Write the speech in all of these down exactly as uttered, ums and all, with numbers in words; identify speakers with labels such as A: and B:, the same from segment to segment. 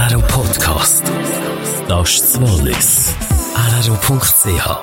A: R R O Podcast. Das ist das Wallis. R R O Punkt C H.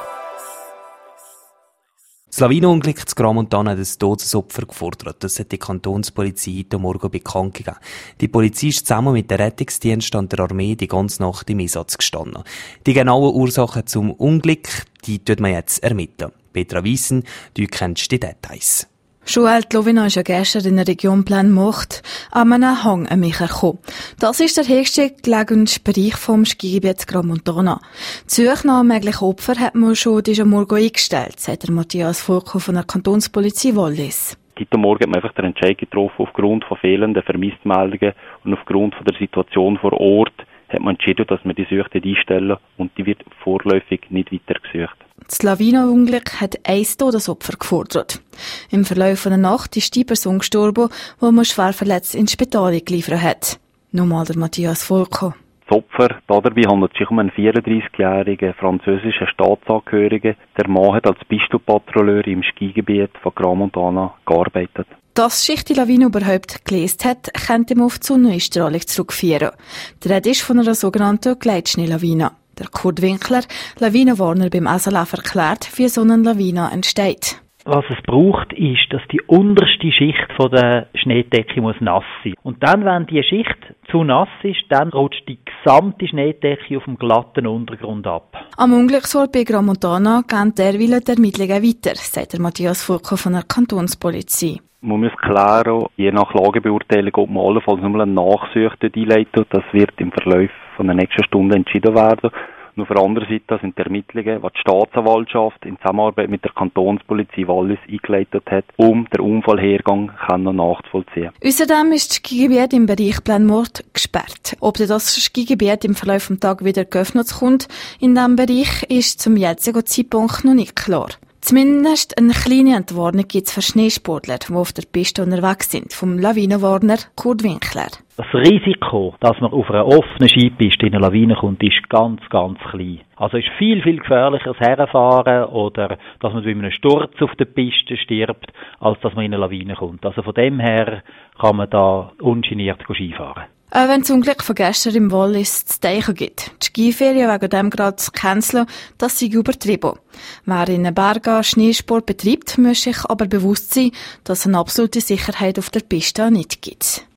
B: Das Lawinenunglück zu Gramontana hat ein Todesopfer gefordert. Das hat die Kantonspolizei heute Morgen bekannt gegeben. Die Polizei ist zusammen mit dem Rettungsdienst und der Armee die ganze Nacht im Einsatz gestanden. Die genauen Ursachen zum Unglück, die tut man jetzt ermitteln. Petra Wiesen, du kennst die Details.
C: Joël Lovina ist ja gestern in der Region Plaine-Morte an einem Hang am Micher gekommen. Das ist der höchste gelegene Bereich vom Skigebiet Gramontana. Die Suche nach möglichen Opfern hat man schon diesen Morgen eingestellt, sagt der Matthias Fulco von der Kantonspolizei Wallis.
D: Heute Morgen hat man einfach den Entscheid getroffen, aufgrund von fehlenden Vermisstmeldungen und aufgrund von der Situation vor Ort hat man entschieden, dass man die Suche einstellen und die wird vorläufig nicht weiter gesucht.
C: Das Lawinenunglück hat ein Todesopfer gefordert. Im Verlauf der Nacht ist die Person gestorben, die man schwer verletzt ins Spital geliefert hat. Nochmal der Matthias Fulco.
D: Das Opfer, dabei handelt es sich um einen vierunddreißigjährigen französischen Staatsangehörigen. Der Mann hat als Pistolpatrouilleur im Skigebiet von Gramontana gearbeitet.
C: Dass sich die Lawine überhaupt gelöst hat, könnte man auf die Sonneneinstrahlung zurückführen. Die Rede ist von einer sogenannten Gleitschneelawine. Der Kurt Winkler, Lawinenwarner beim S L F, erklärt, wie so eine Lawine entsteht.
E: Was es braucht, ist, dass die unterste Schicht von der Schneedecke muss nass sein. Und dann, wenn die Schicht zu nass ist, dann rutscht die gesamte Schneedecke auf dem glatten Untergrund ab.
C: Am Unglücksort bei Gramontana gehen derweil die Ermittlungen weiter, sagt der Matthias Fulco von der Kantonspolizei.
D: Man muss klären, je nach Lagebeurteilung, ob man allenfalls nur eine Nachsuche einleitet. Das wird im Verlauf von der nächsten Stunde entschieden werden. Und auf der anderen Seite sind die Ermittlungen, die die Staatsanwaltschaft in Zusammenarbeit mit der Kantonspolizei Wallis eingeleitet hat, um den Unfallhergang nachzuvollziehen.
C: Außerdem ist das Skigebiet im Bereich Plaine-Morte gesperrt. Ob das Skigebiet im Verlauf des Tages wieder geöffnet kommt in diesem Bereich, ist zum jetzigen Zeitpunkt noch nicht klar. Zumindest eine kleine Entwarnung gibt es für Schneesportler, die auf der Piste unterwegs sind, vom Lawinenwarner Kurt Winkler.
E: Das Risiko, dass man auf einer offenen Skipiste in eine Lawine kommt, ist ganz, ganz klein. Also ist viel, viel gefährlicher als Herrenfahren oder dass man bei einem Sturz auf der Piste stirbt, als dass man in eine Lawine kommt. Also von dem her kann man da ungeniert Skifahren.
C: Auch wenn das Unglück von gestern im Wallis zu denken gibt. Die Skiferien wegen dem gerade zu canceln, das sei übertrieben. Wer in den Bergen Schneesport betreibt, muss sich aber bewusst sein, dass es eine absolute Sicherheit auf der Piste nicht gibt.